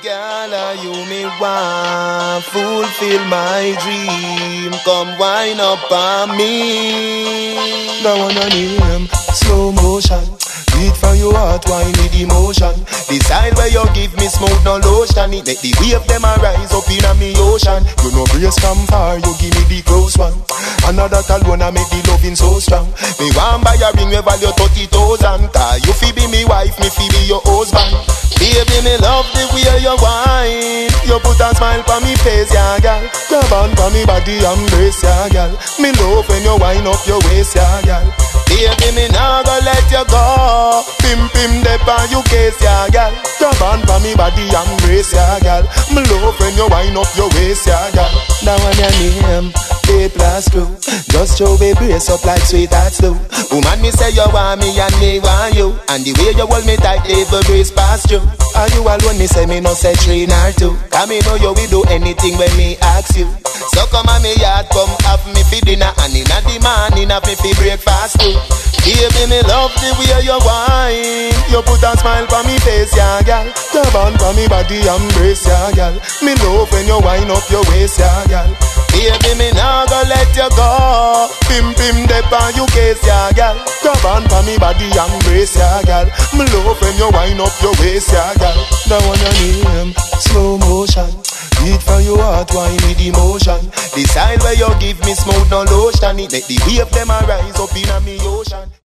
Girl, are you me want? Fulfill my dream. Come wind up on me. That one your name, slow motion. Beat from your heart, wine with emotion. The style where you give me smooth, no lotion. It make the wave them a rise up in a me ocean. You know brace from far, you give me the close one. Another alone, I make the loving so strong. Me want buy a ring we value 30,000. Cause you fi be me wife, me fi be your husband. Baby, me love the way you whine. You put a smile on me face, yeah, girl. Grab on for me body, embrace, yeah, girl. Me love when you wind up your waist, yeah, girl. Baby, me nah go let you go. Pim pim dep on you case, yeah, girl. Grab on for me body, embrace, yeah, girl. Me love when you wind up your waist, yeah, girl. That one your name, A+ Crew. Just show me brace up like sweethearts do. Woman, me say you want me and me want you. And the way you hold me tight, every breeze pass through. Are you alone? Me say me no say 3 nor 2. Cause me know you will do anything when me ask you. So come on me yard, come have me for dinner. And inna the morning have me for breakfast too. Baby, me love the way you whine. You put a smile on me face, yeah, girl. Grab on for me body, embrace, yeah, girl. Me love when you wind up your waist, yeah, girl. Baby, me nah go let you go. Pim pim dep on you case, yeah, girl. Grab on for me body, embrace, yeah, girl. Me love when you wind up your waist, yeah, girl. That one your name, slow motion. Beat from your heart, wine with emotion. The style where you give me smooth, no lotion. It make the wave them a rise up in a me ocean.